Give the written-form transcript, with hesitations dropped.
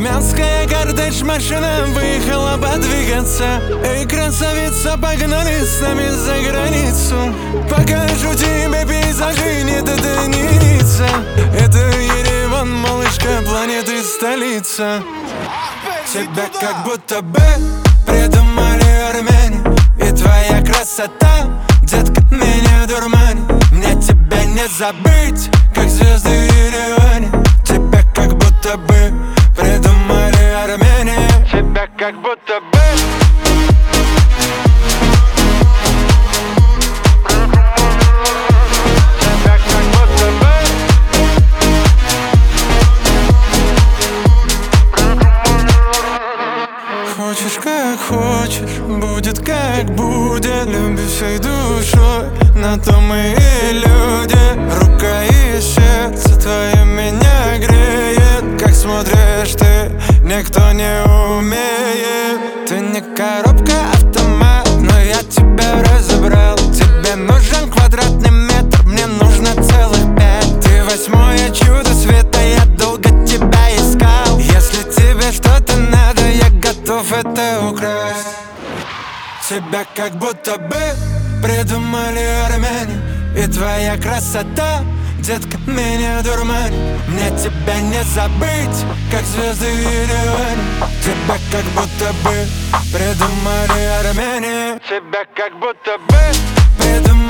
Армянская кортеж машина выехала подвигаться. Эй, красавица, погнали с нами за границу. Покажу тебе пейзажи, нет, это не Ницца. Это Ереван, малышка, планеты столица. Тебя как будто бы придумали армяне. И твоя красота, детка, меня дурманит. Мне тебя не забыть, как звезды в Ереване. Тебя как будто бы придумали армяне. Тебя как будто бы хочешь, как хочешь, будет как будет. Люби всей душой, на то мы и люди. Рука и сердце твое меня греет. Как смотришь ты, никто не умеет. Ты не коробка, автомат, но я тебя разобрал. Тебе нужен квадратный метр, мне нужно целых 5. Ты восьмое чудо света, я долго тебя искал. Если тебе что-то надо, я готов это украсть. Тебя как будто бы придумали армяне. И твоя красота, детка, меня дурманит. Мне тебя не забыть, как звезды в Ереване. Тебя как будто бы придумали армяне. Тебя как будто бы придумали